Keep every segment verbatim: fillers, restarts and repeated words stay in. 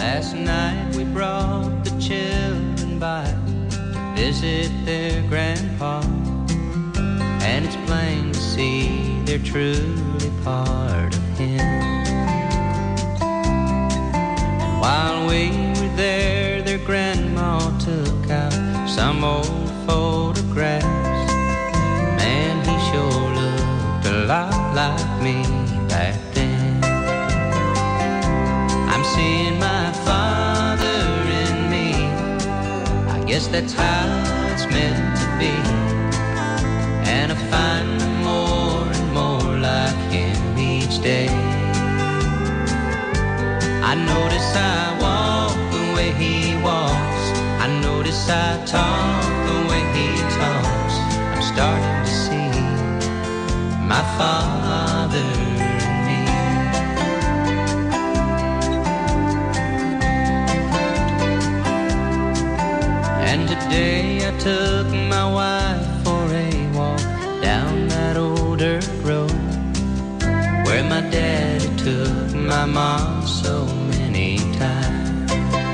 Last night we brought the children by to visit their grandpa, and it's plain to see they're truly part of him. And while we were there, their grandma took out some old photographs. Man, he sure looked a lot like me back then. I'm seeing my father in me. I guess that's how it's meant to be. And I find more and more like him each day. I notice I walk the way he walks. I notice I talk the way he talks. I'm starting to see my father in me. And today I took my wife for a walk down that old dirt road where my daddy took my mom so many times.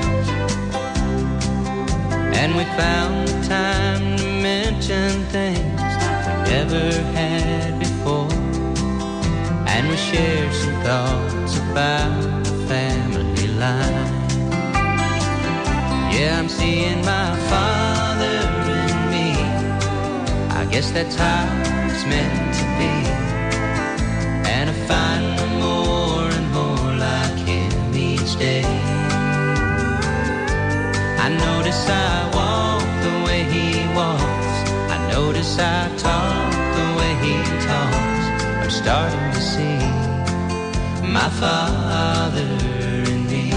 And we found the time to mention things we never had before. And we shared some thoughts about the family line. Yeah, I'm seeing my father in me. I guess that's how it's meant to be. And I find more and more like him each day. I notice I walk the way he walks. I notice I talk the way he talks. I'm starting to see my father in me.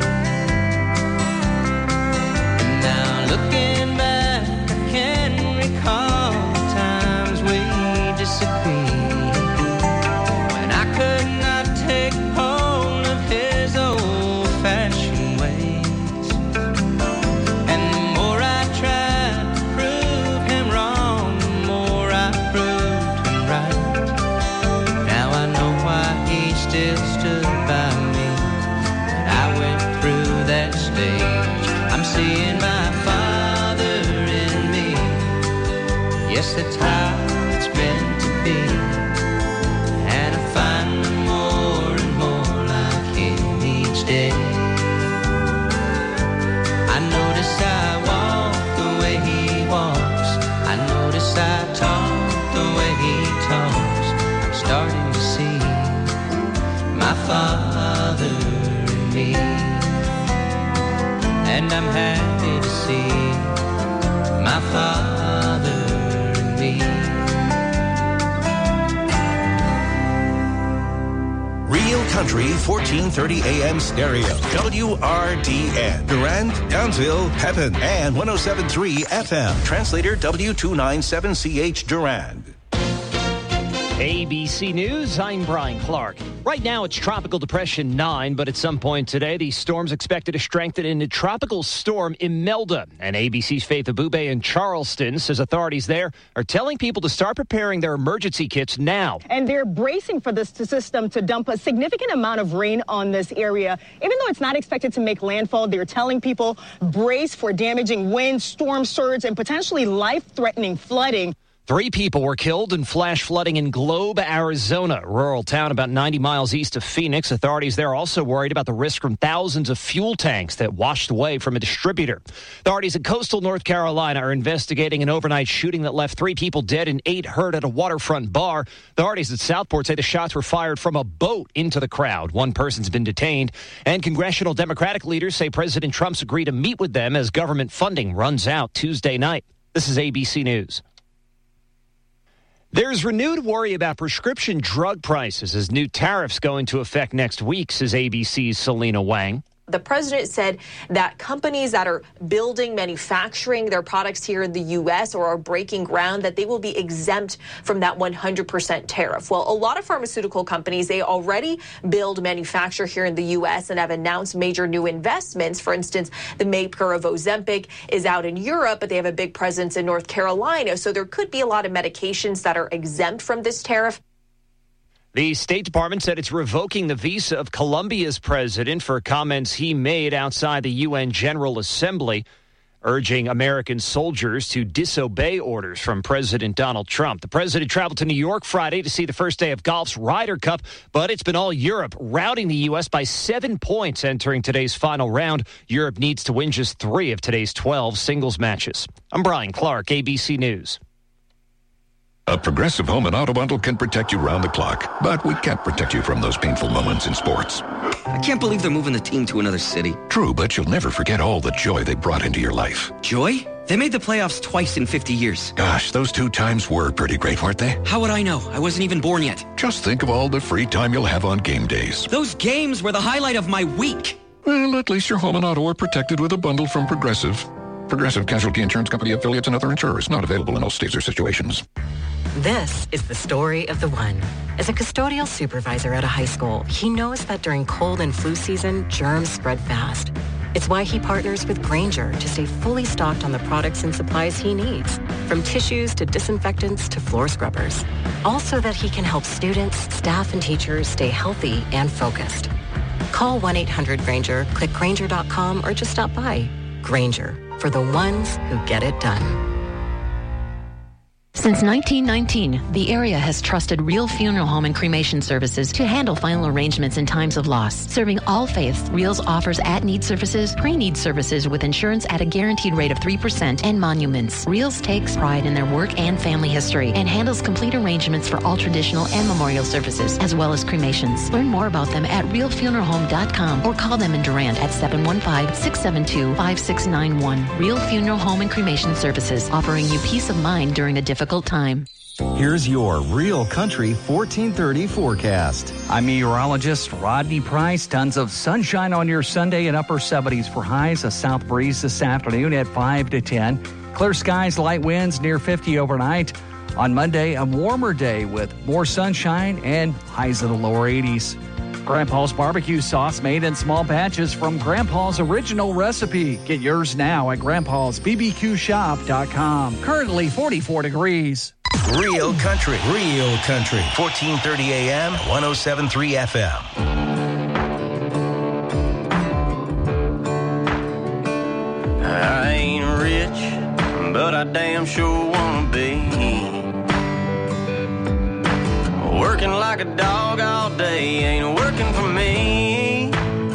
And now looking back, I can recall times we disagreed, when I could not take hold of his old-fashioned ways. And the more I tried to prove him wrong, the more I proved him right. Now I know why he still stood by me when I went through that stage. I'm seeing my father in me. Yes, that's how it's meant to be. And I find more and more like him each day. I notice I walk the way he walks. I notice I talk the way he talks. I'm starting to see my father in me. And I'm happy to see my father in me. Real Country fourteen thirty A M stereo. W R D N. Durand, Townsville, Pepin, and one oh seven point three F M. Translator W two ninety-seven C H Durand. A B C News, I'm Brian Clark. Right now, it's Tropical Depression nine, but at some point today, the storm's expected to strengthen into Tropical Storm Imelda. And A B C's Faith Abube in Charleston says authorities there are telling people to start preparing their emergency kits now. And they're bracing for this system to dump a significant amount of rain on this area. Even though it's not expected to make landfall, they're telling people brace for damaging wind, storm surge, and potentially life-threatening flooding. Three people were killed in flash flooding in Globe, Arizona, a rural town about ninety miles east of Phoenix. Authorities there are also worried about the risk from thousands of fuel tanks that washed away from a distributor. Authorities in coastal North Carolina are investigating an overnight shooting that left three people dead and eight hurt at a waterfront bar. Authorities at Southport say the shots were fired from a boat into the crowd. One person's been detained. And congressional Democratic leaders say President Trump's agreed to meet with them as government funding runs out Tuesday night. This is A B C News. There's renewed worry about prescription drug prices as new tariffs go into effect next week, says A B C's Selena Wang. The president said that companies that are building, manufacturing their products here in the U S or are breaking ground, that they will be exempt from that one hundred percent tariff. Well, a lot of pharmaceutical companies, they already build, manufacture here in the U S and have announced major new investments. For instance, the maker of Ozempic is out in Europe, but they have a big presence in North Carolina. So there could be a lot of medications that are exempt from this tariff. The State Department said it's revoking the visa of Colombia's president for comments he made outside the U N General Assembly, urging American soldiers to disobey orders from President Donald Trump. The president traveled to New York Friday to see the first day of golf's Ryder Cup, but it's been all Europe, routing the U S by seven points entering today's final round. Europe needs to win just three of today's twelve singles matches. I'm Brian Clark, A B C News. A Progressive Home and Auto Bundle can protect you round the clock, but we can't protect you from those painful moments in sports. I can't believe they're moving the team to another city. True, but you'll never forget all the joy they brought into your life. Joy? They made the playoffs twice in fifty years. Gosh, those two times were pretty great, weren't they? How would I know? I wasn't even born yet. Just think of all the free time you'll have on game days. Those games were the highlight of my week. Well, at least your home and auto are protected with a bundle from Progressive. Progressive Casualty Insurance Company affiliates and other insurers. Not available in all states or situations. This is the story of the one. As a custodial supervisor at a high school, he knows that during cold and flu season, germs spread fast. It's why he partners with Grainger to stay fully stocked on the products and supplies he needs, from tissues to disinfectants to floor scrubbers. All so that he can help students, staff, and teachers stay healthy and focused. Call one eight hundred Grainger, click Grainger dot com, or just stop by. Grainger, for the ones who get it done. Since nineteen nineteen, the area has trusted Real Funeral Home and Cremation Services to handle final arrangements in times of loss. Serving all faiths, Reals offers at-need services, pre-need services with insurance at a guaranteed rate of three percent, and monuments. Reals takes pride in their work and family history and handles complete arrangements for all traditional and memorial services, as well as cremations. Learn more about them at real funeral home dot com or call them in Durant at seven one five, six seven two, five six nine one. Real Funeral Home and Cremation Services, offering you peace of mind during a difficult time. Here's your Real Country fourteen thirty forecast. I'm meteorologist Rodney Price. Tons of sunshine on your Sunday and upper seventies for highs. A south breeze this afternoon at five to ten. Clear skies, light winds near fifty overnight. On Monday, a warmer day with more sunshine and highs in the lower eighties. Grandpa's barbecue sauce made in small batches from Grandpa's original recipe. Get yours now at grandpas b b q shop dot com. Currently forty-four degrees. Real Country, Real Country, fourteen thirty A M, one oh seven point three F M. I ain't rich, but I damn sure wanna be. Working like a dog all day ain't working for me.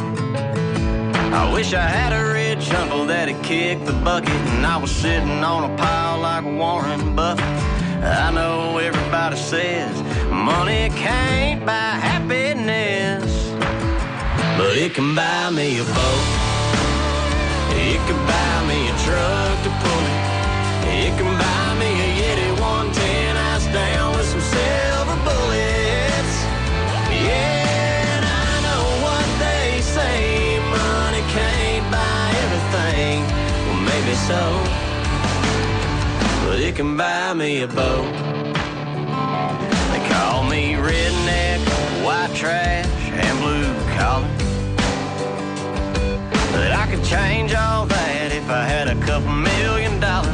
I wish I had a rich uncle that'd kick the bucket and I was sitting on a pile like Warren Buffett. I know everybody says money can't buy happiness, but it can buy me a boat. It can buy me a truck to pull it. It can buy me a Yeti one ten ice down with some silver bullets. Yeah, and I know what they say, money can't buy everything. Well, maybe so, but it can buy me a boat. They call me redneck, white trash, and blue collar, but I could change all that if I had a couple million dollars.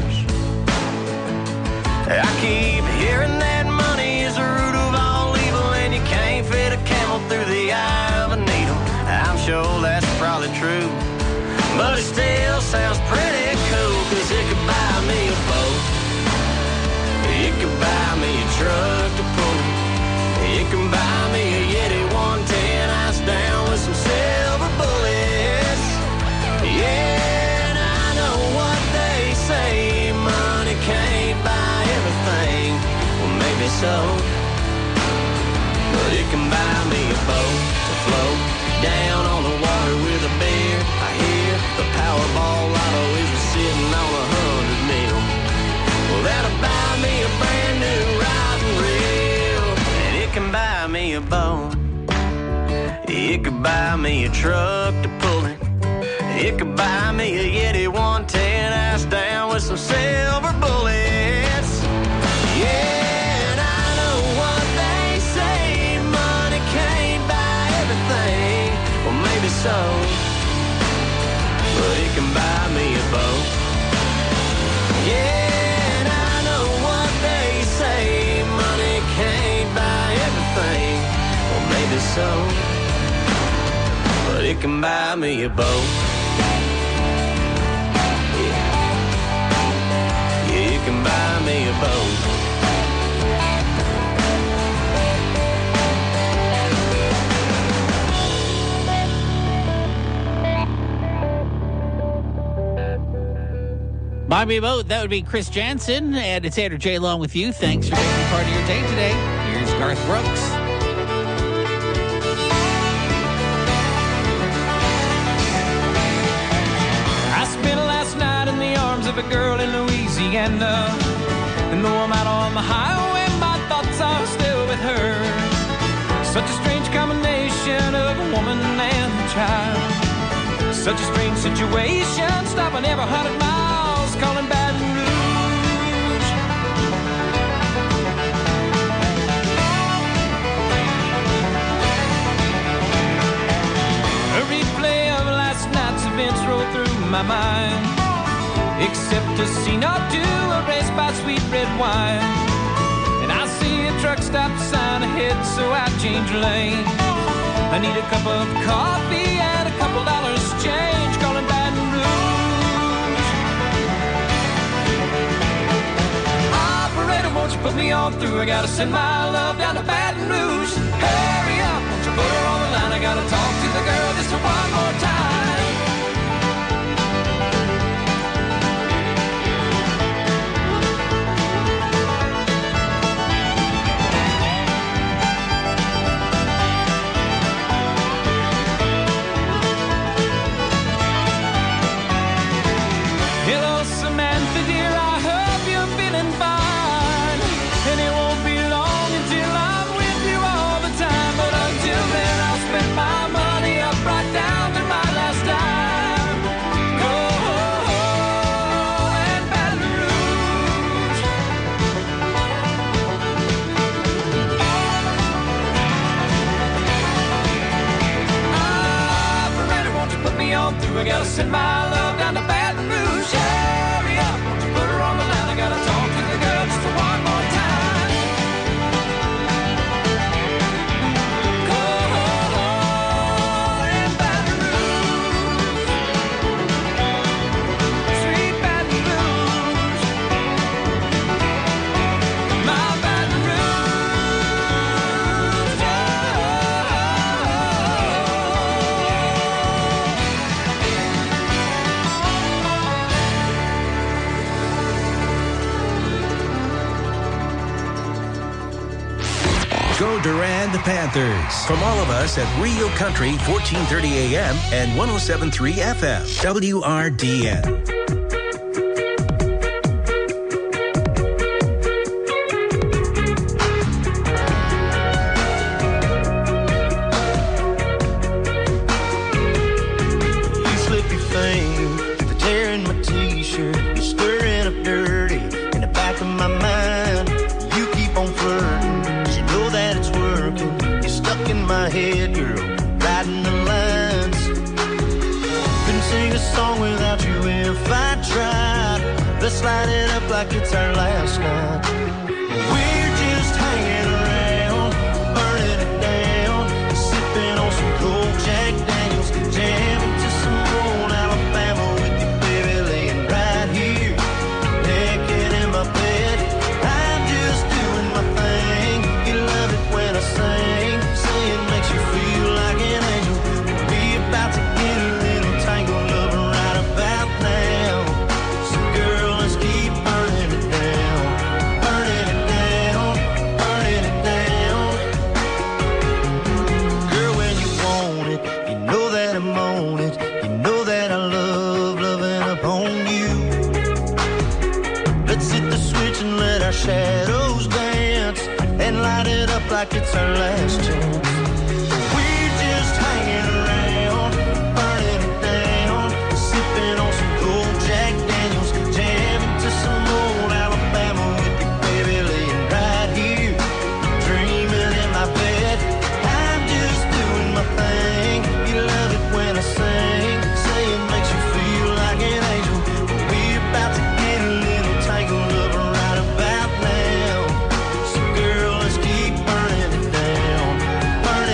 I keep hearing that money is the root of all evil, and you can't fit a camel through the eye of a needle. I'm sure that's probably true, but it still sounds pretty cool, cause it could buy me a boat. It could buy me a truck to pull it. It can buy me a Yeti one ten ice down with some silver bullets. Yeah, and I know what they say, money can't buy everything. Well, maybe so, but it can buy me a boat to float down on the water with a beer. I hear the Powerball lotto is sitting on a hundred mil. Well, that'll buy me a brand new rod and reel, and it can buy me a boat. It could buy me a truck to pull it. It could buy me a Yeti one ten ice down with some silver bullets. Yeah, and I know what they say, money can't buy everything. Well, maybe so, but it can buy me a boat. Yeah, and I know what they say, money can't buy everything. soul, but it can buy me a boat. Yeah, yeah, it can buy me a boat. Buy me a boat. That would be Chris Jansen, and it's Andrew J. along with you. Thanks for making part of your day today. Here's Garth Brooks. I spent last night in the arms of a girl in Louisiana, and though I'm out on the highway, my thoughts are still with her. Such a strange combination of a woman and a child. Such a strange situation, stopping every hundred miles, calling Baton Rouge. A replay of last night's events rolled through my mind, except a scene or two erased by sweet red wine. And I see a truck stop sign ahead, so I change lanes. I need a cup of coffee and a couple dollars change, calling Baton Rouge. Operator, won't you put me on through? I gotta send my love down to Baton Rouge. Hurry up, won't you put her on the line? I gotta talk to the girl just one more time. I gotta send my love down to Baton Rouge. Hurry up, won't you put her on the line? I gotta talk to the girl just one more time. Calling Baton Rouge, sweet Baton Rouge, my Baton Rouge. Go Durand Panthers. From all of us at Real Country, fourteen thirty A M and one oh seven point three F M, W R D N. Let's light it up like it's our last night. We're just hanging around, burning it down, sipping on some cold Jack Daniels, jamming to some old Alabama with you, baby, laying right here, naked in my bed. I'm just doing my thing. You love it when I sing, singing makes you feel like an angel. We're about to get a little tangled up right about now. So girl, let's keep burning it down, burning it down, burning it down. Girl, when you want it, you know that I'm on it. You know that I love loving upon you. Let's hit the switch and let our shadows dance, and light it up like it's our last chance. We're just hanging around, burning it down, sipping on some cold Jack Daniels, jamming to some old Alabama with you, baby, laying right here, dreaming in my bed. I'm just doing my thing. You love it when I sing, saying makes you feel like an angel. We're about to get a little tangled up right about now. So girl, let's keep burning it down, burning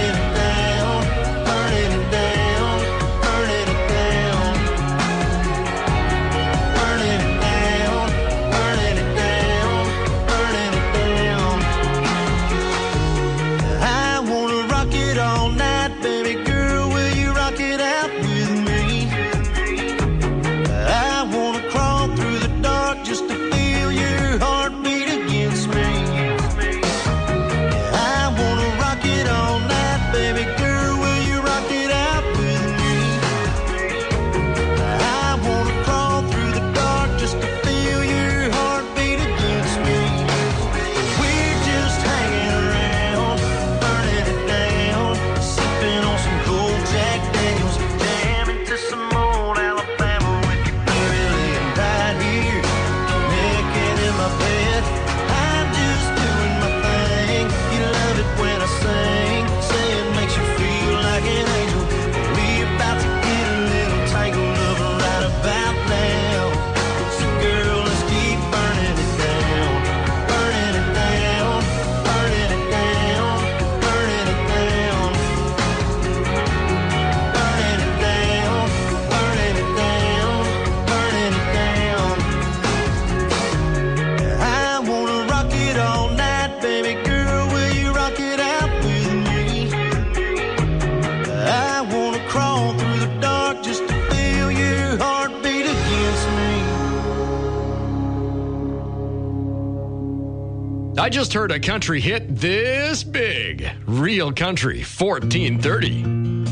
I just heard a country hit this big. Real Country, fourteen thirty.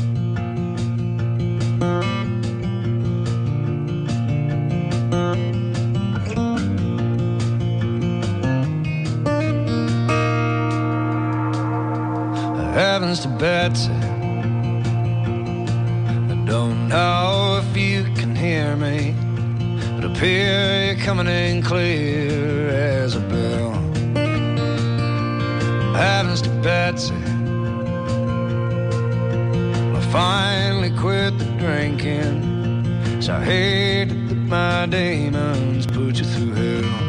Heavens to Betsy, I don't know if you can hear me, but up here you're coming in clear as a bell. Heavens to Betsy, I finally quit the drinking, so I hated that my demons put you through hell.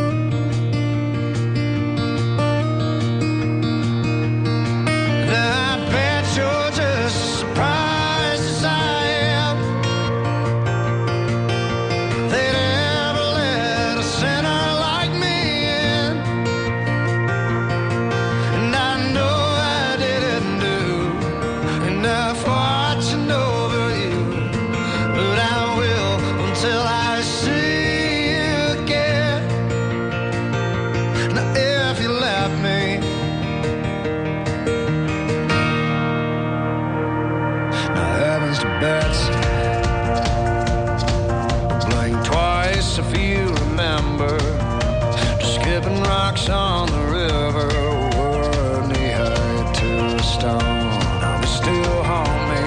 On the river, were knee-high to a stone. Now they still haunt me.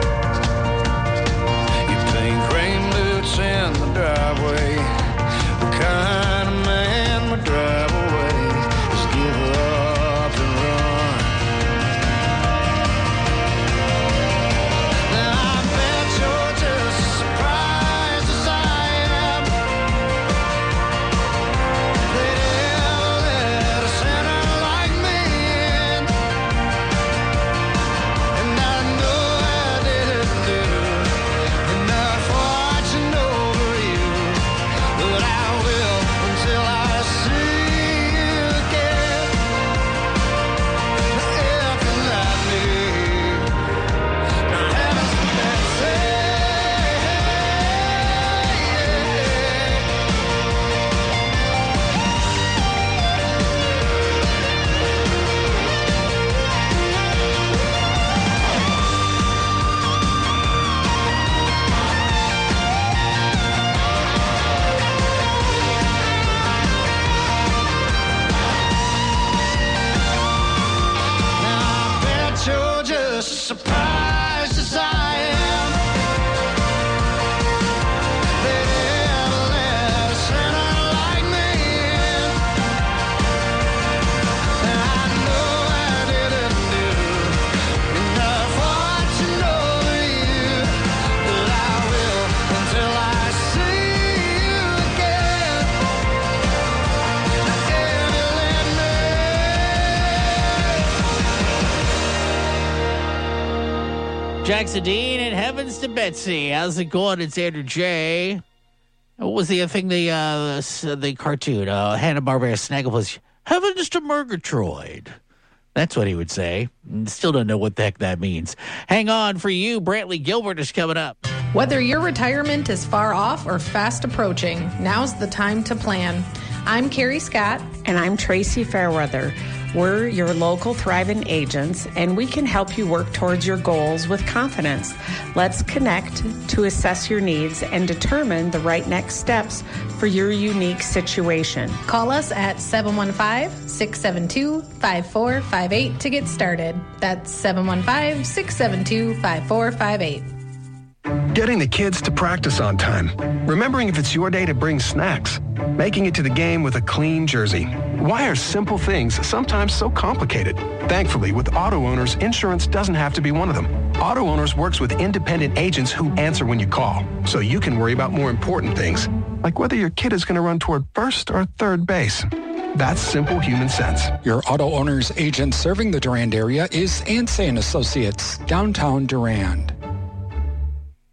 You pink rain boots in the driveway. The kind of man would drive away, just give up and run. Now I bet you're just as surprised as I am. Surprised as I am, they never let a sinner like me in. And I know I didn't do enough watching over you, but I will until I see you again. If you let me. Jackson Dean and Heavens to Betsy. How's it going? It's Andrew J. What was the thing, the uh, the cartoon? Uh, Hanna-Barbera Snagglepuss. Heavens to Murgatroyd. That's what he would say. Still don't know what the heck that means. Hang on for you. Brantley Gilbert is coming up. Whether your retirement is far off or fast approaching, now's the time to plan. I'm Carrie Scott. And I'm Tracy Fairweather. We're your local Thrivent agents, and we can help you work towards your goals with confidence. Let's connect to assess your needs and determine the right next steps for your unique situation. Call us at seven one five, six seven two, five four five eight to get started. That's seven one five, six seven two, five four five eight. Getting the kids to practice on time. Remembering if it's your day to bring snacks. Making it to the game with a clean jersey. Why are simple things sometimes so complicated? Thankfully, with Auto Owners, insurance doesn't have to be one of them. Auto Owners works with independent agents who answer when you call, so you can worry about more important things, like whether your kid is going to run toward first or third base. That's simple human sense. Your Auto Owners agent serving the Durand area is Ansay and Associates, downtown Durand.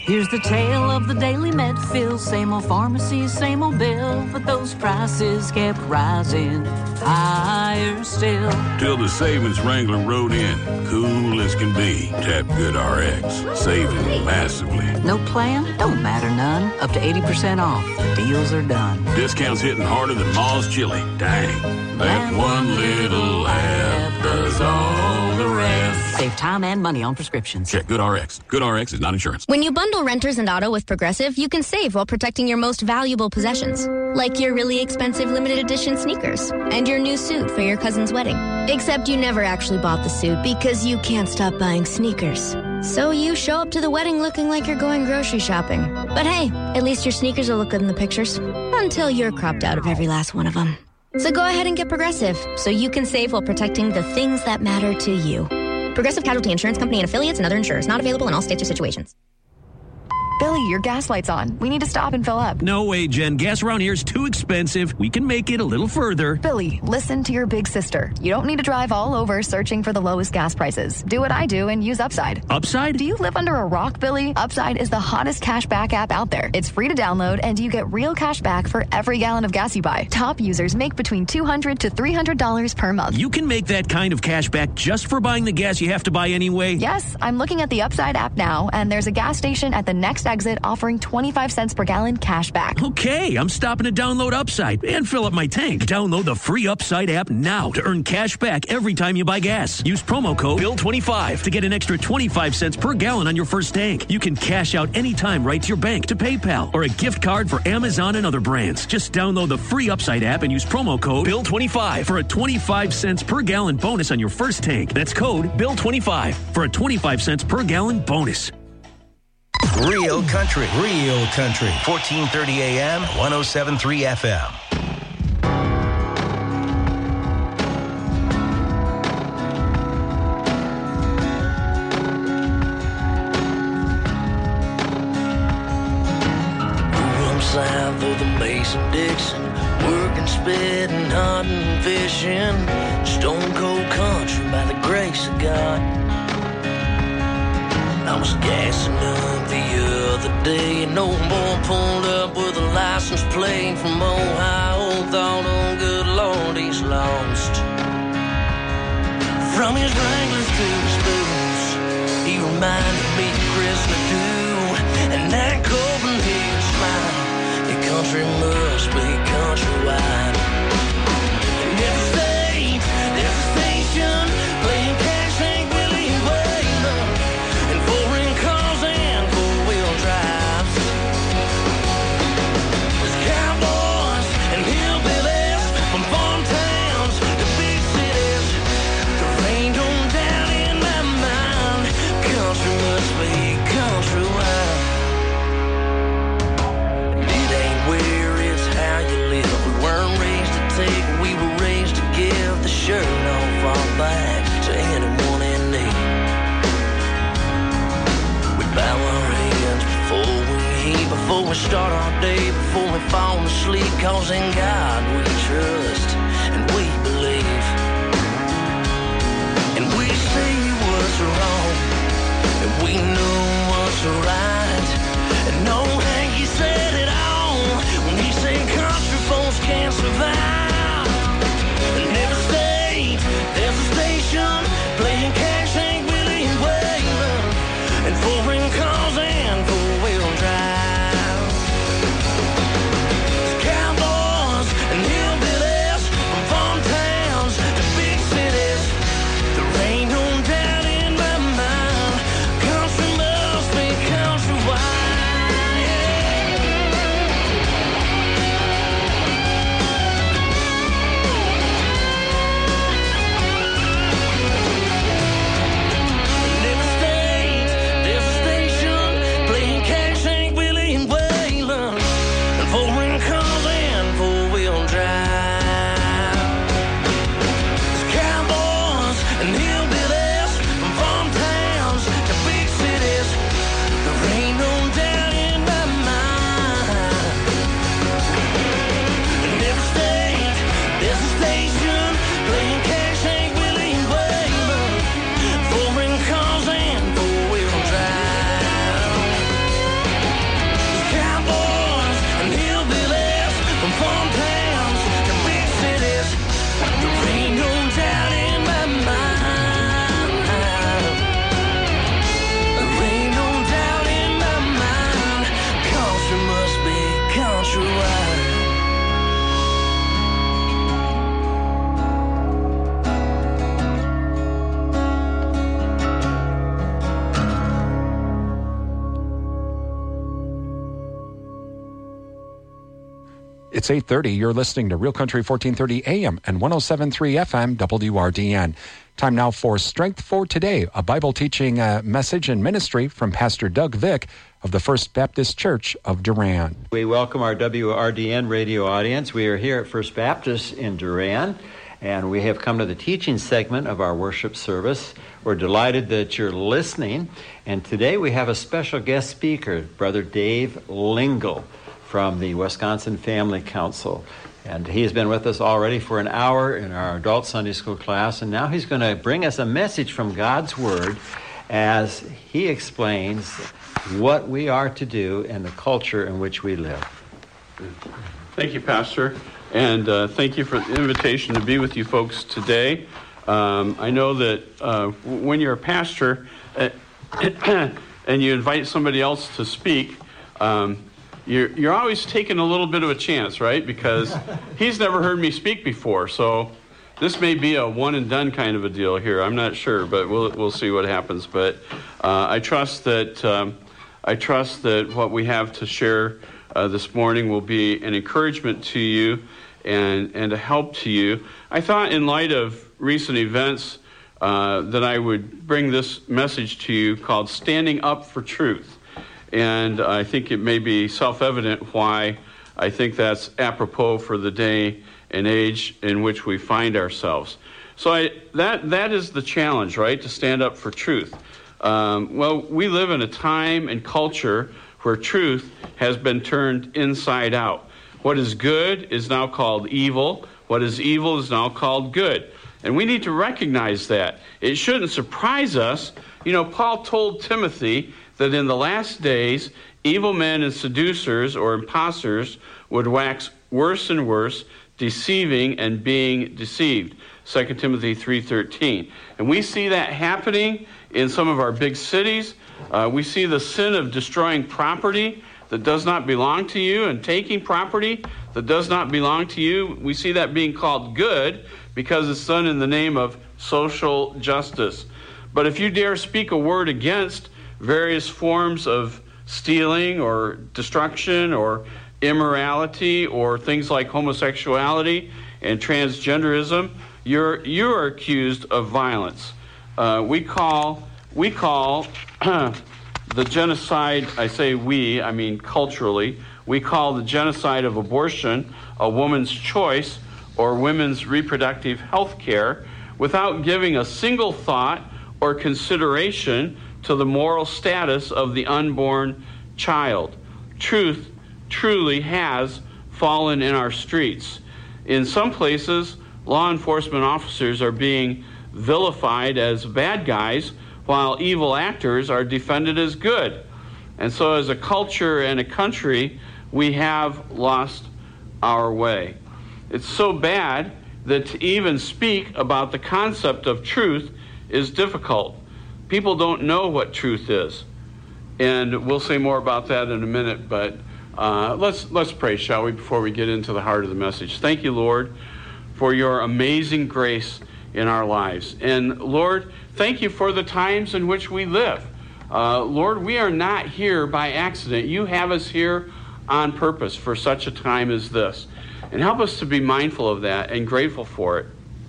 Here's the tale of the daily Medfill. Same old pharmacy, same old bill, but those prices kept rising higher still. Till the savings Wrangler rode in, cool as can be. Tap GoodRx, saving massively. No plan? Don't matter none. Up to eighty percent off. The deals are done. Discounts hitting harder than Ma's chili. Dang. That one little app does all the rest. Save time and money on prescriptions. Check GoodRx. GoodRx is not insurance. When you bundle renters and auto with Progressive, you can save while protecting your most valuable possessions, like your really expensive limited edition sneakers and your new suit for your cousin's wedding. Except you never actually bought the suit because you can't stop buying sneakers. So you show up to the wedding looking like you're going grocery shopping. But hey, at least your sneakers will look good in the pictures. Until you're cropped out of every last one of them. So go ahead and get Progressive, so you can save while protecting the things that matter to you. Progressive Casualty Insurance Company and affiliates and other insurers. Not available in all states or situations. Billy, your gas light's on. We need to stop and fill up. No way, Jen. Gas around here is too expensive. We can make it a little further. Billy, listen to your big sister. You don't need to drive all over searching for the lowest gas prices. Do what I do and use Upside. Upside? Do you live under a rock, Billy? Upside is the hottest cash back app out there. It's free to download, and you get real cash back for every gallon of gas you buy. Top users make between two hundred dollars to three hundred dollars per month. You can make that kind of cash back just for buying the gas you have to buy anyway? Yes, I'm looking at the Upside app now, and there's a gas station at the next exit offering twenty-five cents per gallon cash back. Okay, I'm stopping to download Upside and fill up my tank. Download the free Upside app now to earn cash back every time you buy gas. Use promo code Bill twenty-five to get an extra twenty-five cents per gallon on your first tank. You can cash out anytime right to your bank, to PayPal, or a gift card for Amazon and other brands. Just download the free Upside app and use promo code Bill twenty-five for a twenty-five cents per gallon bonus on your first tank. That's code Bill twenty-five for a twenty-five cents per gallon bonus. Real country, real country. fourteen thirty A M, one oh seven point three F M. South of the Mason-Dixon, working, spitting, hunting, fishing, stone cold country by the grace of God. I was gassing up the other day, and old boy pulled up with a license plate from Ohio. Thought, oh good Lord, he's lost. From his Wranglers to his boots, he reminded me of Chris Ledoux, and that Copenhagen smile. Your country must be countrywide. In every state, there's a station playing cash ain't Willie Wayman, and foreign cars and four-wheel drives. There's cowboys and hillbillies from farm towns to big cities. The rain don't down in my mind. Country must be countrywide. We were raised to give the shirt off our back to anyone in need. We bow our heads before we eat, before we start our day, before we fall asleep, cause in God we trust and we believe. And we say what's wrong, and we know what's right. And no Hanky said it all when he said country folks can't survive. In every state, there's a station playing cash ain't Willie Wayman, and foreign cars and four-wheel drive. There's cowboys and hillbillies from farm towns to big cities. The rain don't down in my mind. Country must be countrywide. It's eight thirty. You're listening to Real Country fourteen thirty A M and one oh seven point three F M W R D N. Time now for Strength for Today, a Bible teaching uh, message and ministry from Pastor Doug Vick of the First Baptist Church of Durand. We welcome our W R D N radio audience. We are here at First Baptist in Durand, and we have come to the teaching segment of our worship service. We're delighted that you're listening, and today we have a special guest speaker, Brother Dave Lingle from the Wisconsin Family Council. And he's been with us already for an hour in our adult Sunday school class, and now he's going to bring us a message from God's Word as he explains what we are to do in the culture in which we live. Thank you, Pastor, and uh, thank you for the invitation to be with you folks today. Um, I know that uh, when you're a pastor uh, and you invite somebody else to speak, um, You're, you're always taking a little bit of a chance, right? Because he's never heard me speak before, so this may be a one and done kind of a deal here. I'm not sure, but we'll we'll see what happens. But uh, I trust that um, I trust that what we have to share uh, this morning will be an encouragement to you and and a help to you. I thought, in light of recent events, uh, that I would bring this message to you called "Standing Up for Truth." And I think it may be self-evident why I think that's apropos for the day and age in which we find ourselves. So I, that that is the challenge, right, to stand up for truth. Um, well, we live in a time and culture where truth has been turned inside out. What is good is now called evil. What is evil is now called good. And we need to recognize that. It shouldn't surprise us. You know, Paul told Timothy that in the last days, evil men and seducers or impostors would wax worse and worse, deceiving and being deceived. Second Timothy three thirteen. And we see that happening in some of our big cities. Uh, we see the sin of destroying property that does not belong to you and taking property that does not belong to you. We see that being called good because it's done in the name of social justice. But if you dare speak a word against various forms of stealing or destruction or immorality or things like homosexuality and transgenderism, you're you're accused of violence. Uh, we call we call the genocide. I say we. I mean culturally. We call the genocide of abortion a woman's choice or women's reproductive health care, without giving a single thought or consideration to the moral status of the unborn child. Truth truly has fallen in our streets. In some places, law enforcement officers are being vilified as bad guys, while evil actors are defended as good. And so as a culture and a country, we have lost our way. It's so bad that to even speak about the concept of truth is difficult. People don't know what truth is. And we'll say more about that in a minute, but uh, let's let's pray, shall we, before we get into the heart of the message. Thank you, Lord, for your amazing grace in our lives. And Lord, thank you for the times in which we live. Uh, Lord, we are not here by accident. You have us here on purpose for such a time as this. And help us to be mindful of that and grateful for it.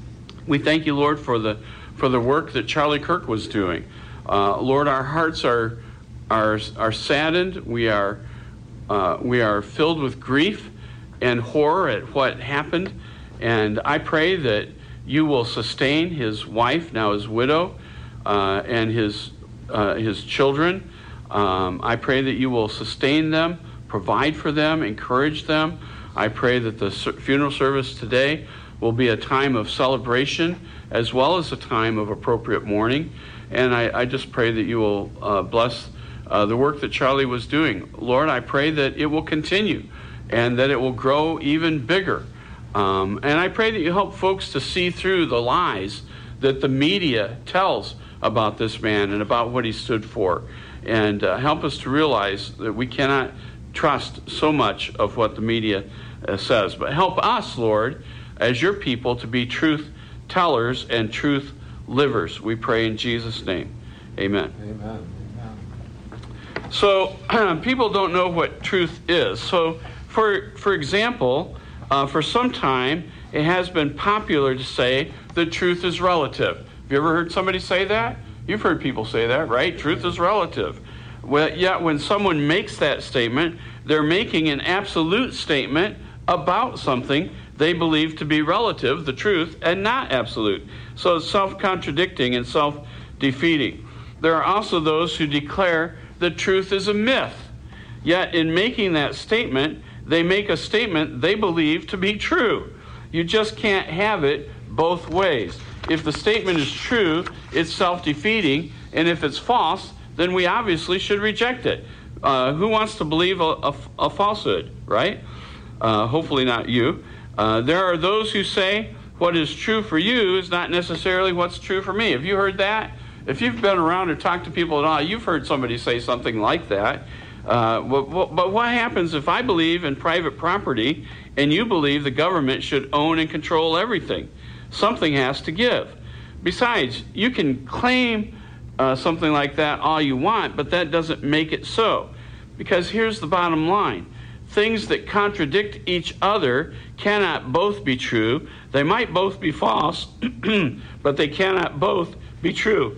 We thank you, Lord, for the for the work that Charlie Kirk was doing. Uh, Lord, our hearts are are are saddened. We are uh, we are filled with grief and horror at what happened. And I pray that you will sustain his wife, now his widow, uh, and his uh, his children. Um, I pray that you will sustain them, provide for them, encourage them. I pray that the funeral service today will be a time of celebration as well as a time of appropriate mourning. And I, I just pray that you will uh, bless uh, the work that Charlie was doing. Lord, I pray that it will continue and that it will grow even bigger. Um, and I pray that you help folks to see through the lies that the media tells about this man and about what he stood for. And uh, help us to realize that we cannot trust so much of what the media uh, says. But help us, Lord, as your people, to be truth tellers and truth livers. We pray in Jesus' name. Amen. Amen. So people don't know what truth is. So For, for example, uh, for some time, it has been popular to say that truth is relative. Have you ever heard somebody say that? You've heard people say that, right? Truth is relative. Well, yet when someone makes that statement, they're making an absolute statement about something they believe to be relative, the truth, and not absolute. So it's self-contradicting and self-defeating. There are also those who declare that truth is a myth. Yet in making that statement, they make a statement they believe to be true. You just can't have it both ways. If the statement is true, it's self-defeating, and if it's false, then we obviously should reject it. Uh, who wants to believe a, a, a falsehood, right? Uh, hopefully not you. Uh, there are those who say what is true for you is not necessarily what's true for me. Have you heard that? If you've been around or talked to people at all, you've heard somebody say something like that. Uh, but, but what happens if I believe in private property and you believe the government should own and control everything? Something has to give. Besides, you can claim uh, something like that all you want, but that doesn't make it so. Because here's the bottom line. Things that contradict each other cannot both be true. They might both be false, but they cannot both be true.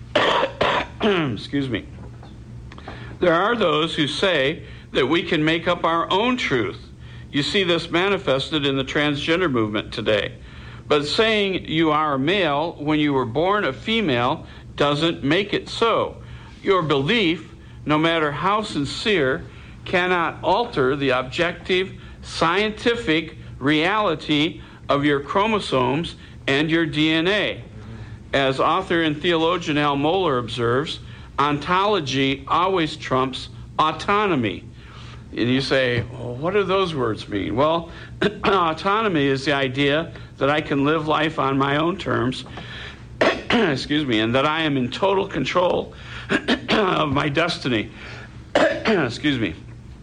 Excuse me. There are those who say that we can make up our own truth. You see this manifested in the transgender movement today. But saying you are a male when you were born a female doesn't make it so. Your belief, no matter how sincere, cannot alter the objective, scientific reality of your chromosomes and your D N A. As author and theologian Al Mohler observes, ontology always trumps autonomy. And you say, well, what do those words mean? Well, autonomy is the idea that I can live life on my own terms, excuse me, and that I am in total control of my destiny. Excuse me.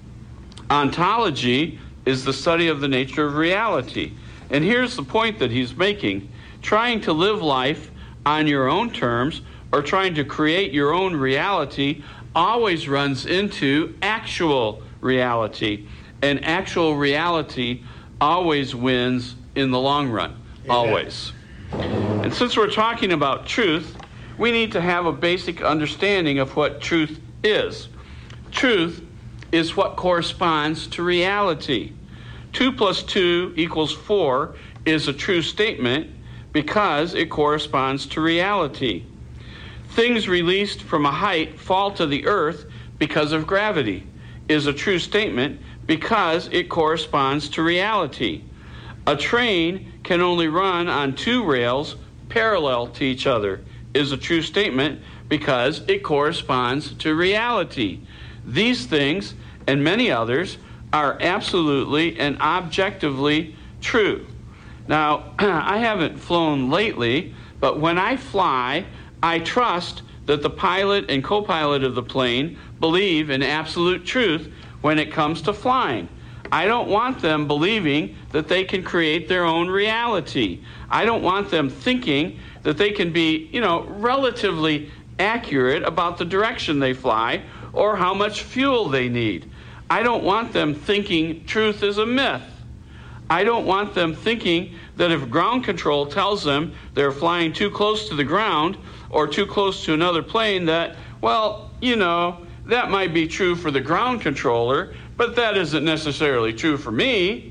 Ontology is the study of the nature of reality. And here's the point that he's making. Trying to live life on your own terms or trying to create your own reality always runs into actual reality. And actual reality always wins in the long run. Amen. Always. And since we're talking about truth, we need to have a basic understanding of what truth is. Truth is what corresponds to reality. Two plus two equals four is a true statement because it corresponds to reality. Things released from a height fall to the earth because of gravity is a true statement because it corresponds to reality. A train can only run on two rails parallel to each other is a true statement because it corresponds to reality. These things and many others are absolutely and objectively true. Now, I haven't flown lately, but when I fly, I trust that the pilot and co-pilot of the plane believe in absolute truth when it comes to flying. I don't want them believing that they can create their own reality. I don't want them thinking that they can be, you know, relatively accurate about the direction they fly or how much fuel they need. I don't want them thinking truth is a myth. I don't want them thinking that if ground control tells them they're flying too close to the ground or too close to another plane that, well, you know, that might be true for the ground controller, but that isn't necessarily true for me.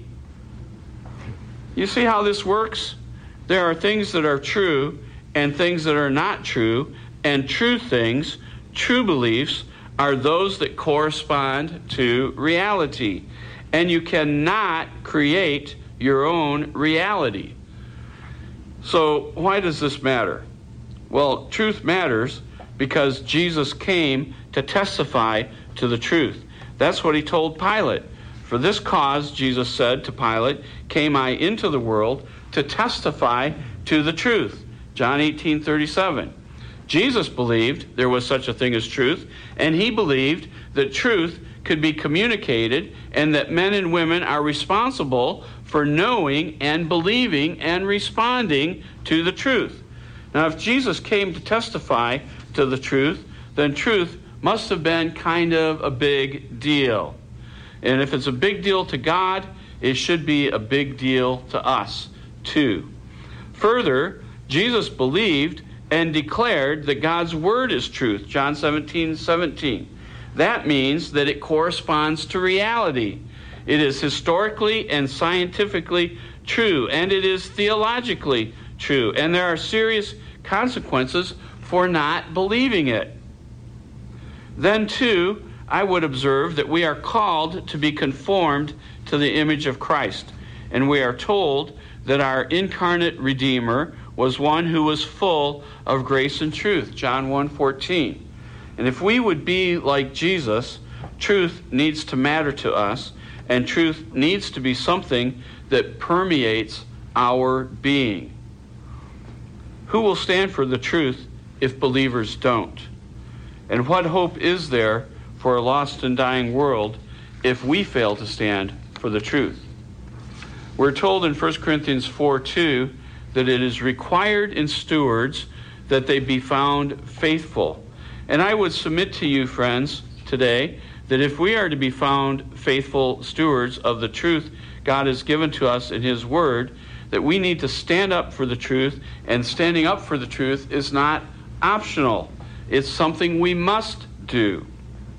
You see how this works? There are things that are true and things that are not true, and true things, true beliefs, are those that correspond to reality. And you cannot create your own reality. So why does this matter? Well, truth matters because Jesus came to testify to the truth. That's what he told Pilate. For this cause, Jesus said to Pilate, came I into the world to testify to the truth. John eighteen thirty-seven. Jesus believed there was such a thing as truth, and he believed that truth could be communicated and that men and women are responsible for knowing and believing and responding to the truth. Now, if Jesus came to testify to the truth, then truth must have been kind of a big deal. And if it's a big deal to God, it should be a big deal to us too. Further, Jesus believed and declared that God's word is truth, John seventeen seventeen. That means that it corresponds to reality. It is historically and scientifically true, and it is theologically true, and there are serious consequences for not believing it. Then, too, I would observe that we are called to be conformed to the image of Christ, and we are told that our incarnate Redeemer was one who was full of grace and truth, John one fourteen. And if we would be like Jesus, truth needs to matter to us, and truth needs to be something that permeates our being. Who will stand for the truth if believers don't? And what hope is there for a lost and dying world if we fail to stand for the truth? We're told in First Corinthians four two that it is required in stewards that they be found faithful. And I would submit to you, friends, today, that if we are to be found faithful stewards of the truth God has given to us in His Word, that we need to stand up for the truth, and standing up for the truth is not optional. It's something we must do.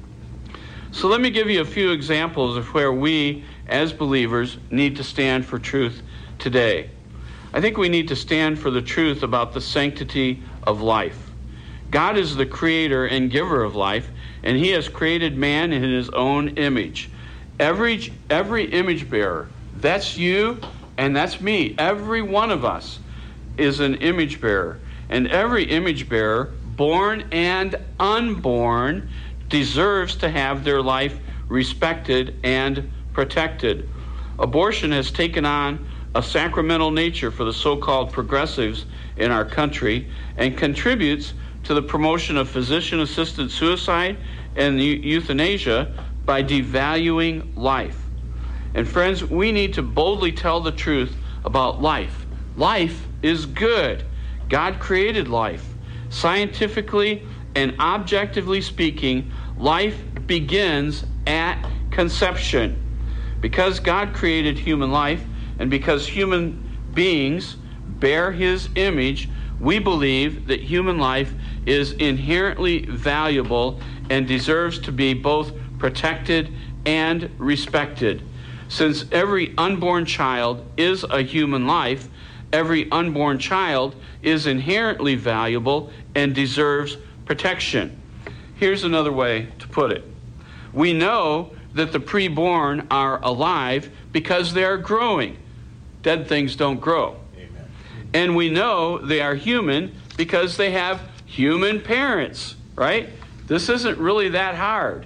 So let me give you a few examples of where we, as believers, need to stand for truth today. I think we need to stand for the truth about the sanctity of life. God is the creator and giver of life, and He has created man in His own image. Every, every image bearer, that's you and that's me. Every one of us is an image bearer. And every image bearer, born and unborn, deserves to have their life respected and protected. Abortion has taken on a sacramental nature for the so-called progressives in our country and contributes to the promotion of physician-assisted suicide and euthanasia by devaluing life. And friends, we need to boldly tell the truth about life. Life is good. God created life. Scientifically and objectively speaking, life begins at conception. Because God created human life, and because human beings bear His image, we believe that human life is inherently valuable and deserves to be both protected and respected. Since every unborn child is a human life, every unborn child is inherently valuable and deserves protection. Here's another way to put it. We know that the preborn are alive because they are growing. Dead things don't grow. Amen. And we know they are human because they have human parents, right? This isn't really that hard.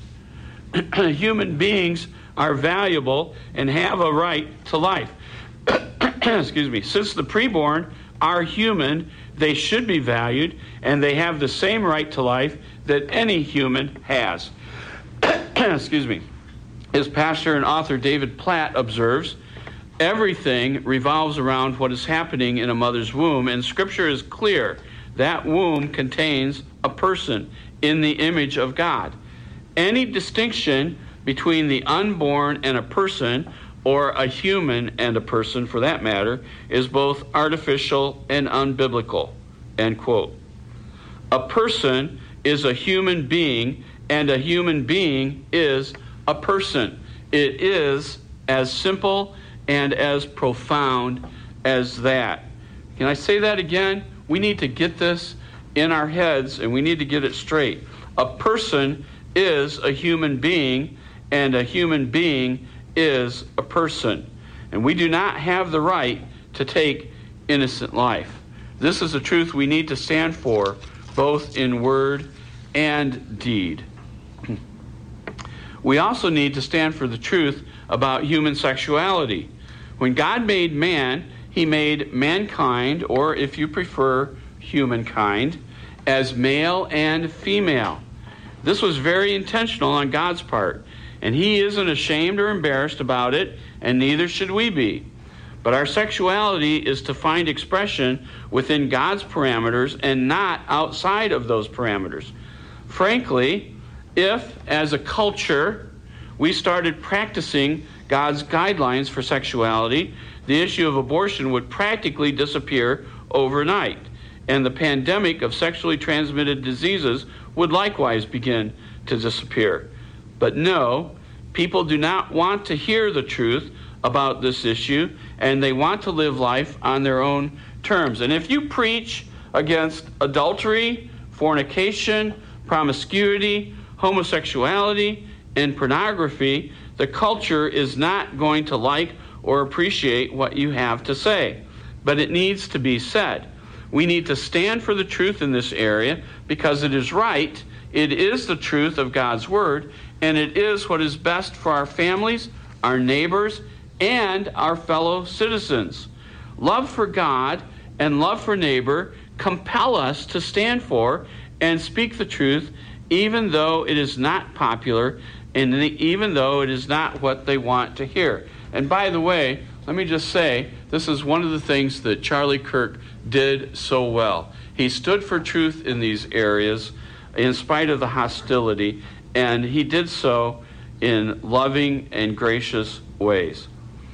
Human beings are valuable and have a right to life. Excuse me. Since the preborn are human, they should be valued, and they have the same right to life that any human has. Excuse me. As pastor and author David Platt observes, everything revolves around what is happening in a mother's womb, and Scripture is clear. That womb contains a person in the image of God. Any distinction between the unborn and a person, or a human and a person for that matter, is both artificial and unbiblical. End quote. A person is a human being, and a human being is a person. It is as simple and as profound as that. Can I say that again? We need to get this in our heads, and we need to get it straight. A person is a human being, and a human being is a person. And we do not have the right to take innocent life. This is a truth we need to stand for, both in word and deed. We also need to stand for the truth about human sexuality. When God made man, He made mankind, or if you prefer, humankind, as male and female. This was very intentional on God's part, and He isn't ashamed or embarrassed about it, and neither should we be. But our sexuality is to find expression within God's parameters and not outside of those parameters. Frankly, if, as a culture, we started practicing God's guidelines for sexuality, the issue of abortion would practically disappear overnight, and the pandemic of sexually transmitted diseases would likewise begin to disappear. But no, people do not want to hear the truth about this issue, and they want to live life on their own terms. And if you preach against adultery, fornication, promiscuity, homosexuality, and pornography, the culture is not going to like or appreciate what you have to say. But it needs to be said. We need to stand for the truth in this area because it is right, it is the truth of God's Word, and it is what is best for our families, our neighbors, and our fellow citizens. Love for God and love for neighbor compel us to stand for and speak the truth, even though it is not popular and even though it is not what they want to hear. And by the way, let me just say, this is one of the things that Charlie Kirk did so well. He stood for truth in these areas in spite of the hostility, and he did so in loving and gracious ways.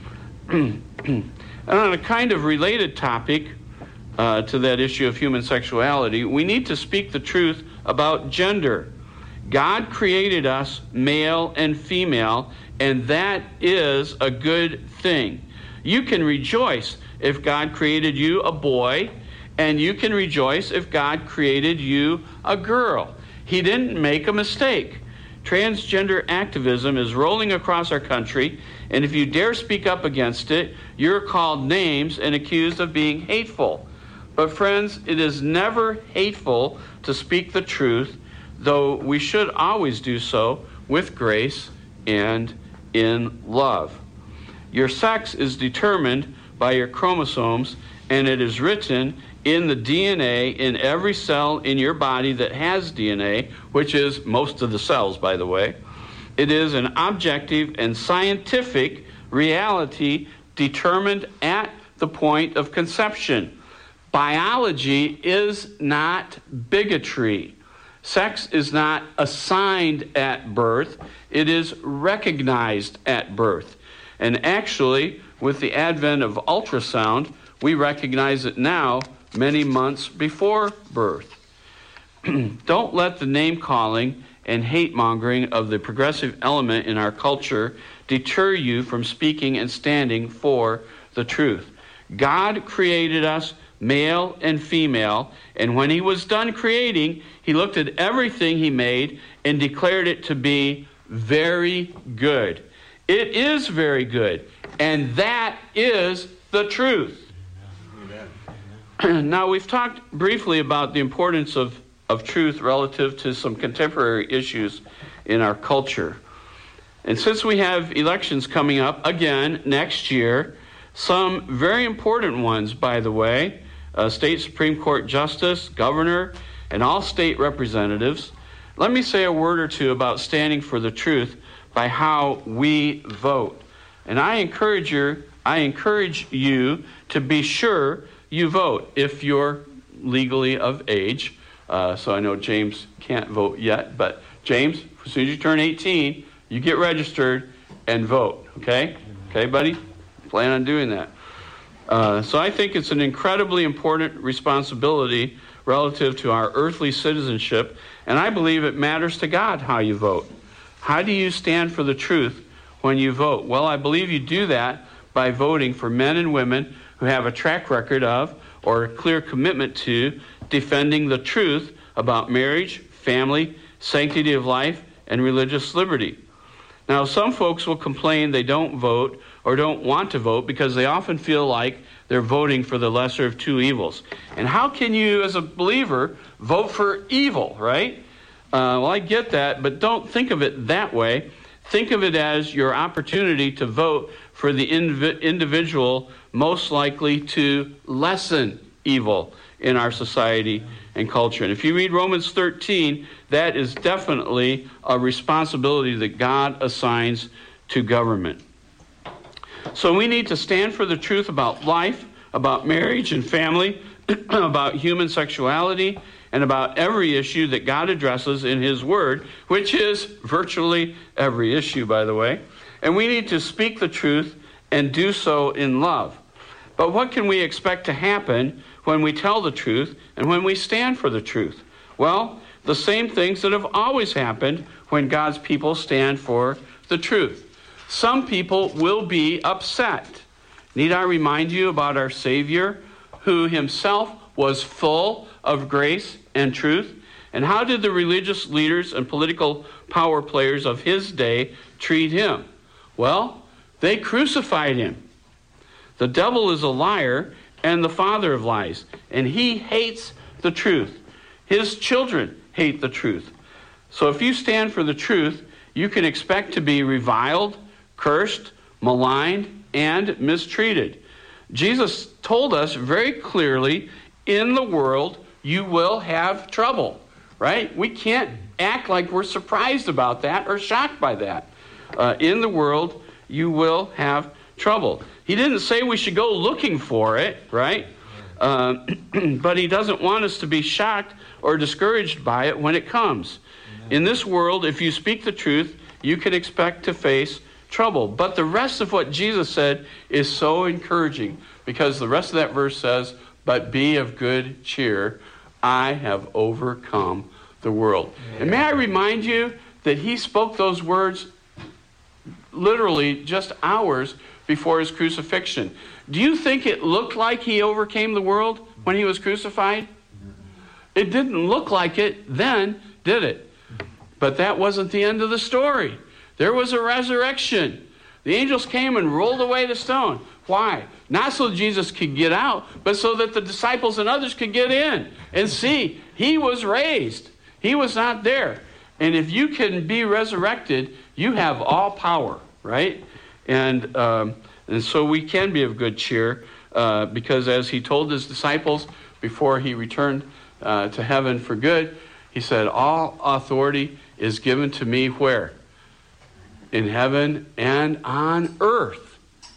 And on a kind of related topic uh, to that issue of human sexuality, we need to speak the truth about gender. God created us male and female, and that is a good thing. You can rejoice if God created you a boy, and you can rejoice if God created you a girl. He didn't make a mistake. Transgender activism is rolling across our country, and if you dare speak up against it, you're called names and accused of being hateful. But friends, it is never hateful to speak the truth, though we should always do so with grace and in love. Your sex is determined by your chromosomes, and it is written in the D N A in every cell in your body that has D N A, which is most of the cells, by the way. It is an objective and scientific reality determined at the point of conception. Biology is not bigotry. Sex is not assigned at birth. It is recognized at birth. And actually, with the advent of ultrasound, we recognize it now many months before birth. Don't let the name-calling and hate-mongering of the progressive element in our culture deter you from speaking and standing for the truth. God created us male and female, and when he was done creating, he looked at everything he made and declared it to be very good. It is very good, and that is the truth. Now, we've talked briefly about the importance of, of truth relative to some contemporary issues in our culture. And since we have elections coming up again next year, some very important ones, by the way, uh, state Supreme Court justice, governor, and all state representatives, let me say a word or two about standing for the truth by how we vote. And I encourage you, I encourage you to be sure you vote if you're legally of age. Uh, so I know James can't vote yet, but James, as soon as you turn eighteen, you get registered and vote, okay? Okay, buddy? Plan on doing that. Uh, so I think it's an incredibly important responsibility relative to our earthly citizenship, and I believe it matters to God how you vote. How do you stand for the truth when you vote? Well, I believe you do that by voting for men and women who have a track record of or a clear commitment to defending the truth about marriage, family, sanctity of life, and religious liberty. Now, some folks will complain they don't vote or don't want to vote because they often feel like they're voting for the lesser of two evils. And how can you, as a believer, vote for evil, right? Uh, well, I get that, but don't think of it that way. Think of it as your opportunity to vote for the inv- individual most likely to lessen evil in our society and culture. And if you read Romans thirteen, that is definitely a responsibility that God assigns to government. So we need to stand for the truth about life, about marriage and family, about human sexuality and about every issue that God addresses in his word, which is virtually every issue, by the way. And we need to speak the truth and do so in love. But what can we expect to happen when we tell the truth and when we stand for the truth? Well, the same things that have always happened when God's people stand for the truth. Some people will be upset. Need I remind you about our Savior, who himself was full of grace and truth? And how did the religious leaders and political power players of his day treat him? Well, they crucified him. The devil is a liar and the father of lies, and he hates the truth. His children hate the truth. So if you stand for the truth, you can expect to be reviled, cursed, maligned, and mistreated. Jesus told us very clearly, in the world you will have trouble, right? We can't act like we're surprised about that or shocked by that. Uh, in the world you will have trouble. He didn't say we should go looking for it, right? Uh, but he doesn't want us to be shocked or discouraged by it when it comes. In this world, if you speak the truth, you can expect to face trouble. But the rest of what Jesus said is so encouraging, because the rest of that verse says, "But be of good cheer, I have overcome the world." And may I remind you that he spoke those words literally just hours before his crucifixion. Do you think it looked like he overcame the world when he was crucified? It didn't look like it then, did it? But that wasn't the end of the story. There was a resurrection. The angels came and rolled away the stone. Why? Not so Jesus could get out, but so that the disciples and others could get in and see he was raised. He was not there. And if you can be resurrected, you have all power, right? And um, and so we can be of good cheer, uh, because as he told his disciples before he returned uh, to heaven for good, he said, all authority is given to me where? In heaven and on earth.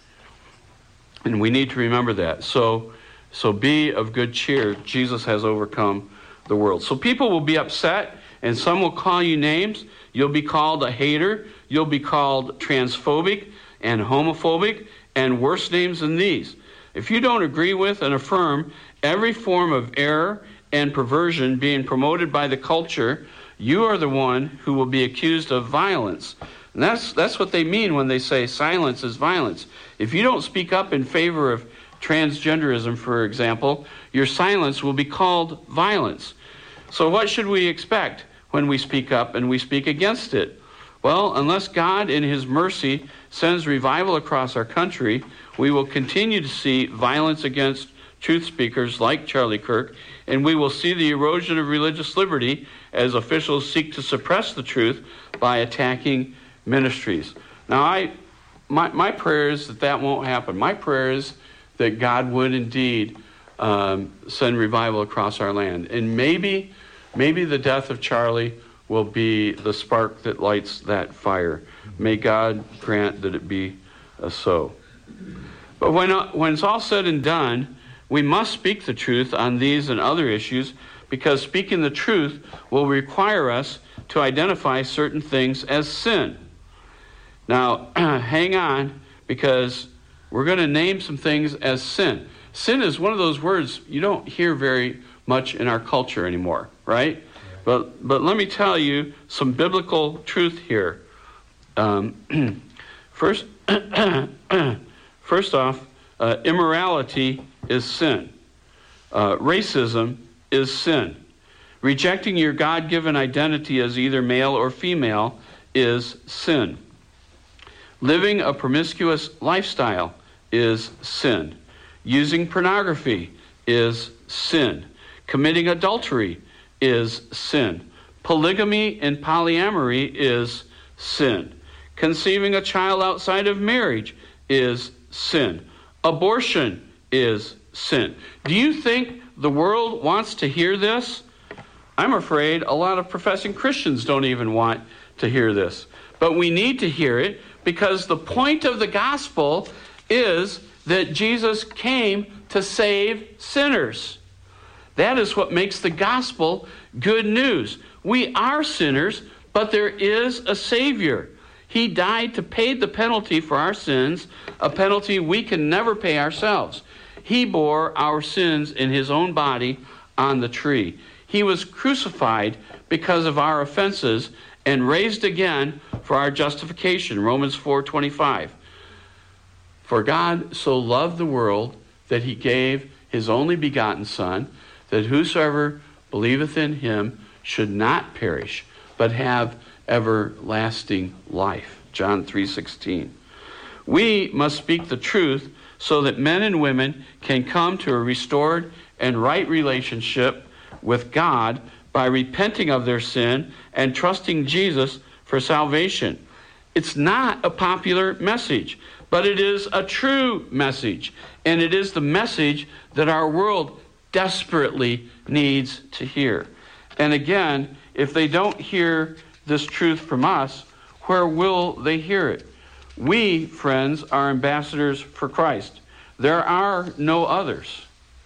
And we need to remember that. So, so be of good cheer. Jesus has overcome the world. So people will be upset, and some will call you names. You'll be called a hater. You'll be called transphobic and homophobic, and worse names than these. If you don't agree with and affirm every form of error and perversion being promoted by the culture, you are the one who will be accused of violence. And that's that's what they mean when they say silence is violence. If you don't speak up in favor of transgenderism, for example, your silence will be called violence. So what should we expect when we speak up and we speak against it? Well, unless God in his mercy sends revival across our country, we will continue to see violence against truth speakers like Charlie Kirk, and we will see the erosion of religious liberty as officials seek to suppress the truth by attacking ministries. Now, I, my, my prayer is that that won't happen. My prayer is that God would indeed um, send revival across our land. And maybe, maybe the death of Charlie will be the spark that lights that fire. May God grant that it be uh, so. But when, uh, when it's all said and done, we must speak the truth on these and other issues, because speaking the truth will require us to identify certain things as sin. Now, hang on, because we're going to name some things as sin. Sin is one of those words you don't hear very much in our culture anymore, right? But but let me tell you some biblical truth here. Um, first, first off, uh, immorality is sin. Uh, racism is sin. Rejecting your God-given identity as either male or female is sin. Living a promiscuous lifestyle is sin. Using pornography is sin. Committing adultery is sin. Polygamy and polyamory is sin. Conceiving a child outside of marriage is sin. Abortion is sin. Do you think the world wants to hear this? I'm afraid a lot of professing Christians don't even want to hear this. But we need to hear it, because the point of the gospel is that Jesus came to save sinners. That is what makes the gospel good news. We are sinners, but there is a Savior. He died to pay the penalty for our sins, a penalty we can never pay ourselves. He bore our sins in his own body on the tree. He was crucified because of our offenses and raised again for our justification. Romans four twenty-five. For God so loved the world that he gave his only begotten Son, that whosoever believeth in him should not perish, but have everlasting life. John three sixteen. We must speak the truth so that men and women can come to a restored and right relationship with God by repenting of their sin and trusting Jesus for salvation. It's not a popular message, but it is a true message, and it is the message that our world desperately needs to hear. And again, if they don't hear this truth from us, where will they hear it? We, friends, are ambassadors for Christ. There are no others.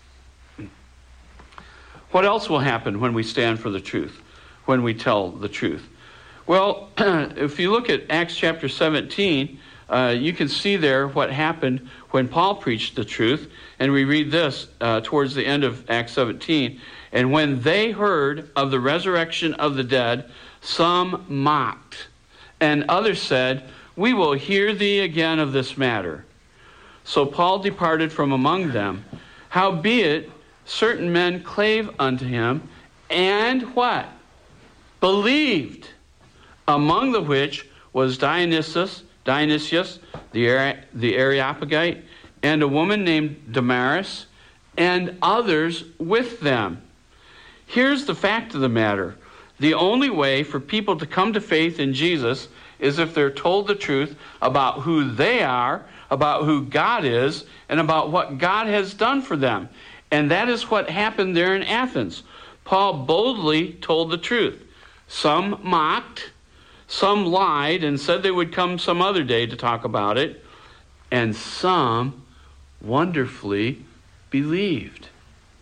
What else will happen when we stand for the truth, when we tell the truth? Well, if you look at Acts chapter seventeen, uh, you can see there what happened when Paul preached the truth. And we read this uh, towards the end of Acts seventeen. And when they heard of the resurrection of the dead, some mocked, and others said, we will hear thee again of this matter. So Paul departed from among them. Howbeit, certain men clave unto him, and what? Believed. Among the which was Dionysius, Dionysius, the, Are- the Areopagite, and a woman named Damaris, and others with them. Here's the fact of the matter. The only way for people to come to faith in Jesus is if they're told the truth about who they are, about who God is, and about what God has done for them. And that is what happened there in Athens. Paul boldly told the truth. Some mocked, some lied and said they would come some other day to talk about it, and some wonderfully believed.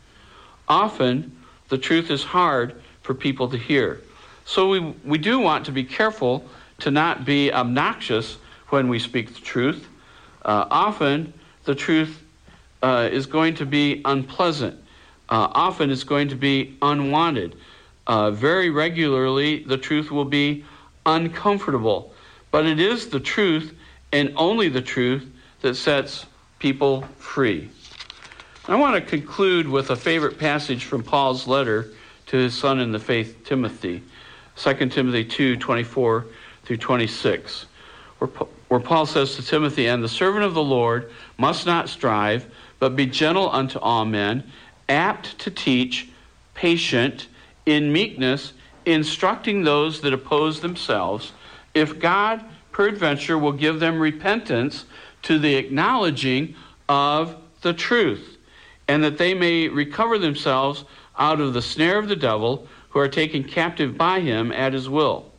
Often, the truth is hard for people to hear. So we, we do want to be careful to not be obnoxious when we speak the truth. Uh, often, the truth uh, is going to be unpleasant. Uh, often, it's going to be unwanted. Uh, very regularly, the truth will be uncomfortable. But it is the truth, and only the truth, that sets people free. I want to conclude with a favorite passage from Paul's letter to his son in the faith, Timothy, Second Timothy two, twenty-four through twenty-six, where, where Paul says to Timothy, and the servant of the Lord must not strive, but be gentle unto all men, apt to teach, patient, in meekness, instructing those that oppose themselves, if God peradventure will give them repentance to the acknowledging of the truth, and that they may recover themselves out of the snare of the devil, who are taken captive by him at his will.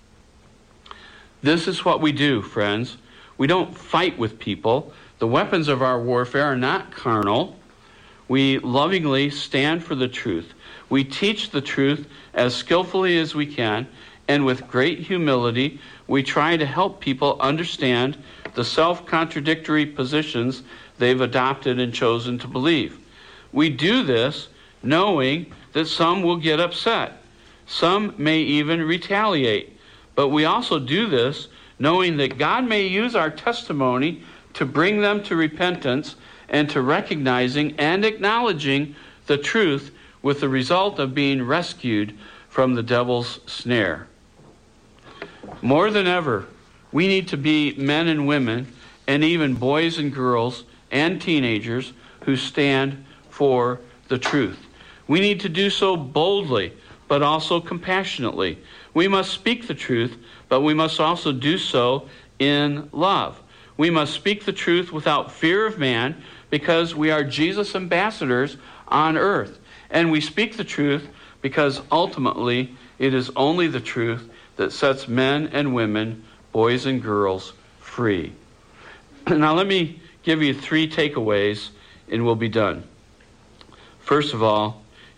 This is what we do, friends. We don't fight with people. The weapons of our warfare are not carnal. We lovingly stand for the truth. We teach the truth as skillfully as we can, and with great humility, we try to help people understand the self-contradictory positions they've adopted and chosen to believe. We do this knowing that some will get upset. Some may even retaliate. But we also do this knowing that God may use our testimony to bring them to repentance and to recognizing and acknowledging the truth, with the result of being rescued from the devil's snare. More than ever, we need to be men and women, and even boys and girls and teenagers, who stand for the truth. We need to do so boldly, but also compassionately. We must speak the truth, but we must also do so in love. We must speak the truth without fear of man, because we are Jesus' ambassadors on earth. And we speak the truth because ultimately it is only the truth that sets men and women, boys and girls, free. Now let me give you three takeaways and we'll be done. First of all,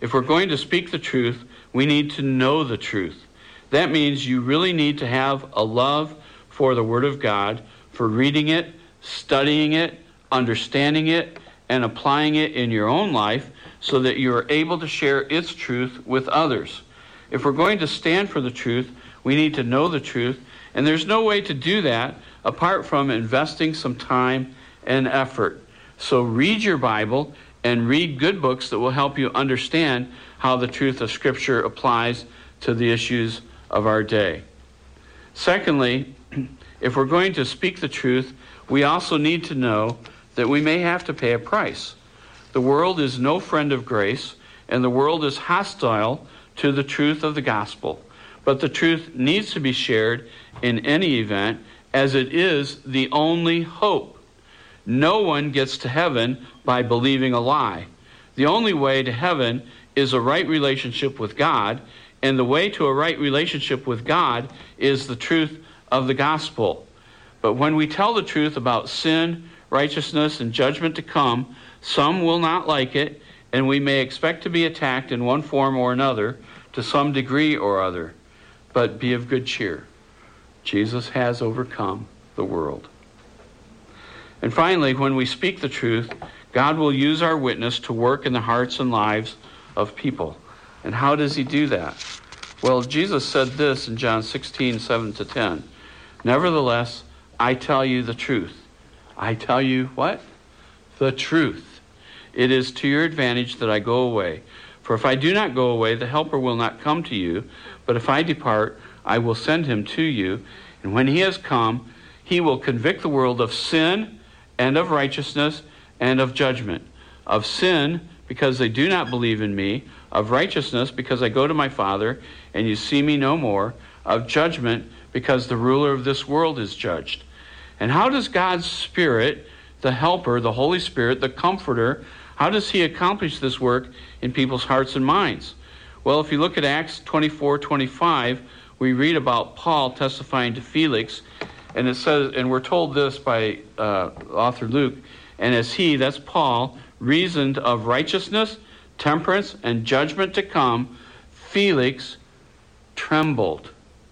If we're going to speak the truth, we need to know the truth. That means you really need to have a love for the Word of God, for reading it, studying it, understanding it, and applying it in your own life so that you are able to share its truth with others. If we're going to stand for the truth, we need to know the truth, and there's no way to do that apart from investing some time and effort. So read your Bible and read good books that will help you understand how the truth of Scripture applies to the issues of our day. Secondly, if we're going to speak the truth, we also need to know that we may have to pay a price. The world is no friend of grace, and the world is hostile to the truth of the gospel. But the truth needs to be shared in any event, as it is the only hope. No one gets to heaven by believing a lie. The only way to heaven is a right relationship with God, and the way to a right relationship with God is the truth of the gospel. But when we tell the truth about sin, righteousness, and judgment to come, some will not like it, and we may expect to be attacked in one form or another, to some degree or other. But be of good cheer. Jesus has overcome the world. And finally, when we speak the truth, God will use our witness to work in the hearts and lives of people. And how does he do that? Well, Jesus said this in John sixteen, seven to ten. Nevertheless, I tell you the truth. I tell you what? The truth. It is to your advantage that I go away. For if I do not go away, the Helper will not come to you. But if I depart, I will send him to you. And when he has come, he will convict the world of sin and of righteousness and of judgment. Of sin, because they do not believe in me. Of righteousness, because I go to my Father, and you see me no more. Of judgment, because the ruler of this world is judged. And how does God's Spirit, the Helper, the Holy Spirit, the Comforter, how does he accomplish this work in people's hearts and minds? Well, if you look at Acts twenty-four twenty-five, we read about Paul testifying to Felix, and it says, and we're told this by uh, author Luke, and as he, that's Paul, reasoned of righteousness, temperance, and judgment to come, Felix trembled.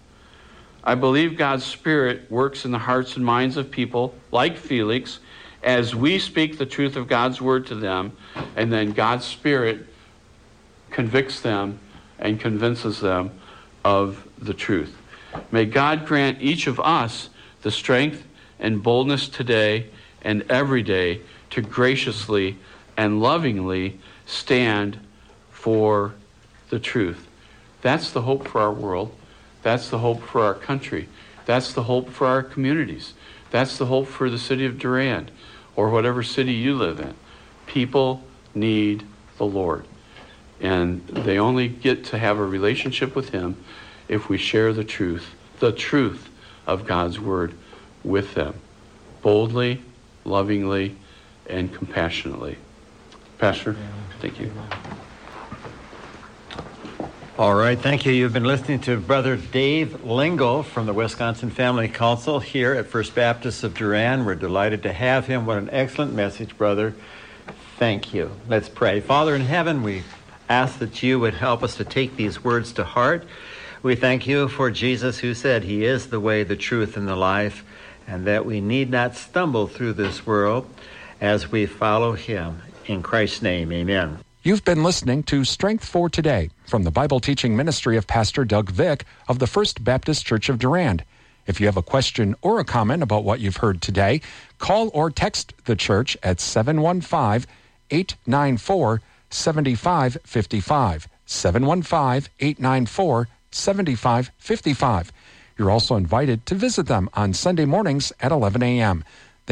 I believe God's Spirit works in the hearts and minds of people like Felix as we speak the truth of God's word to them, and then God's Spirit convicts them and convinces them of the truth. May God grant each of us the strength and boldness today and every day to graciously and lovingly stand for the truth. That's the hope for our world. That's the hope for our country. That's the hope for our communities. That's the hope for the city of Durand or whatever city you live in. People need the Lord. And they only get to have a relationship with him if we share the truth, the truth of God's word with them, boldly, lovingly, and compassionately. Pastor, thank you. All right, thank you. You've been listening to Brother Dave Lingo from the Wisconsin Family Council here at First Baptist of Durand. We're delighted to have him. What an excellent message, brother. Thank you. Let's pray. Father in heaven, we ask that you would help us to take these words to heart. We thank you for Jesus, who said he is the way, the truth, and the life, and that we need not stumble through this world as we follow him. In Christ's name, amen. You've been listening to Strength for Today from the Bible teaching ministry of Pastor Doug Vick of the First Baptist Church of Durand. If you have a question or a comment about what you've heard today, call or text the church at seven one five, eight nine four, seven five five five, seven one five, eight nine four, seven five five five. You're also invited to visit them on Sunday mornings at eleven a.m.